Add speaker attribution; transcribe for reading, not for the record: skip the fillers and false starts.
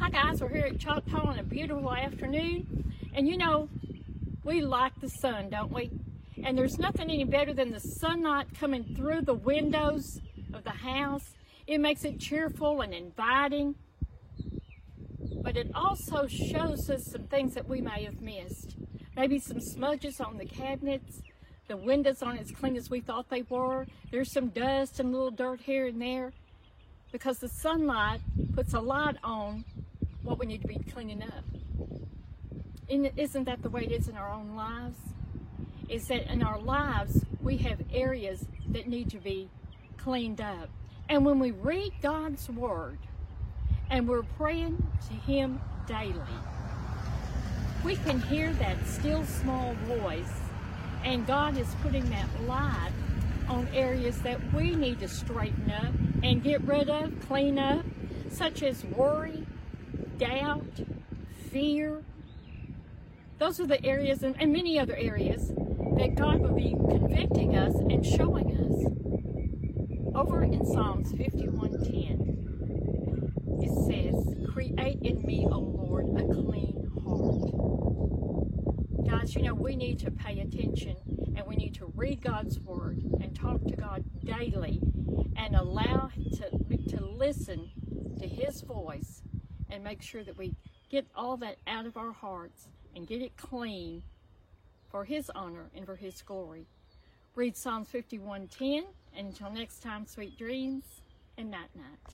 Speaker 1: guys, we're here at Choctaw on a beautiful afternoon, and you know, we like the sun, don't we? And there's nothing any better than the sunlight coming through the windows of the house. It makes it cheerful and inviting, but it also shows us some things that we may have missed. Maybe some smudges on the cabinets, the windows aren't as clean as we thought they were. There's some dust and little dirt here and there, because the sunlight puts a light on what we need to be cleaning up. And isn't that the way it is in our own lives? Is that in our lives we have areas that need to be cleaned up. And when we read God's Word and we're praying to Him daily, we can hear that still small voice, and God is putting that light on areas that we need to straighten up and get rid of, clean up, such as worry, doubt, fear. Those are the areas, and many other areas, that God will be convicting us and showing us. Over in Psalms 51:10, it says, "Create in me, O Lord, a clean heart." Guys, you know, we need to pay attention, and we need to read God's Word and talk to God daily and allow to listen to His voice and make sure that we get all that out of our hearts and get it clean for His honor and for His glory. Read Psalms 51:10, and until next time, sweet dreams and night-night.